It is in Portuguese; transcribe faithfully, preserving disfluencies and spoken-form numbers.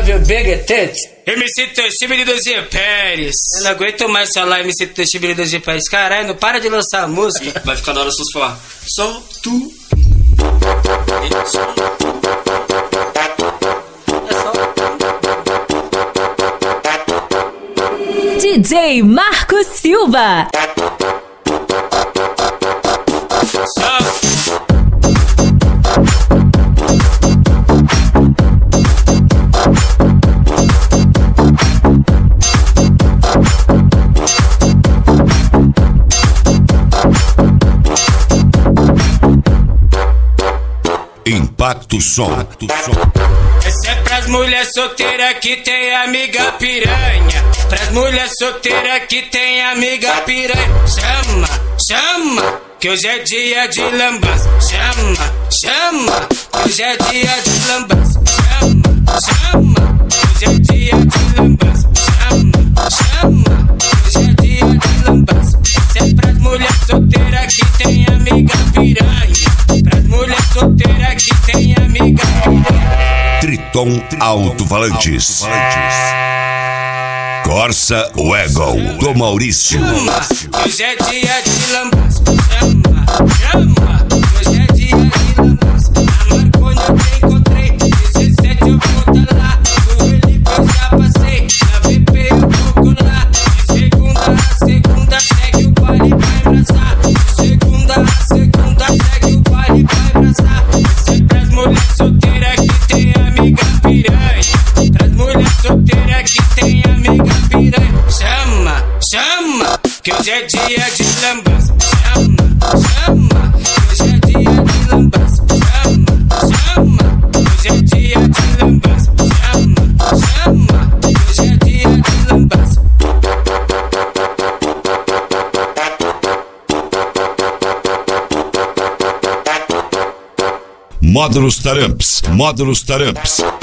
love you big tits. M C Toshibiridozinho Pérez. Eu não aguento mais falar M C Toshibiridozinho Pérez. Caralho, não para de lançar a música. Vai ficar na hora de vocês falar. Só tu. D J Marco Silva. Impacto Som. Essa é pras mulheres solteiras que tem amiga piranha. Pras mulheres solteiras que tem amiga piranha. Chama, chama, que hoje é dia de lambança. Chama, chama, que hoje é dia de lambança. Chama, chama, que hoje é dia de lambança. Chama, chama, que hoje é dia de lambança. Essa é pras mulheres solteiras que tem amiga piranha. Pras mulheres solteiras que tem amiga piranha. Triton Alto-Falantes. Corsa Wagon do Maurício. Chama, hoje é dia de lambança. Chama, chama, hoje é dia de lambança. Na Marconi eu te encontrei, dezessete eu vou tá lá. No Felipe eu já passei, na V P eu vou colar. De segunda a segunda segue o baile, vai abraçar. De segunda a segunda segue o baile, vai abraçar. Essa é pras mulheres solteiras que tem amiga piranha. Pras mulheres solteiras que tem amiga piranha. Chama, chama, que hoje é dia de lambança. Chama, chama, que hoje é dia de lambança. Chama, chama, que hoje é dia de lambança. Chama, chama, que hoje é dia de lambança. Módulos Taramps. Módulos Taramps.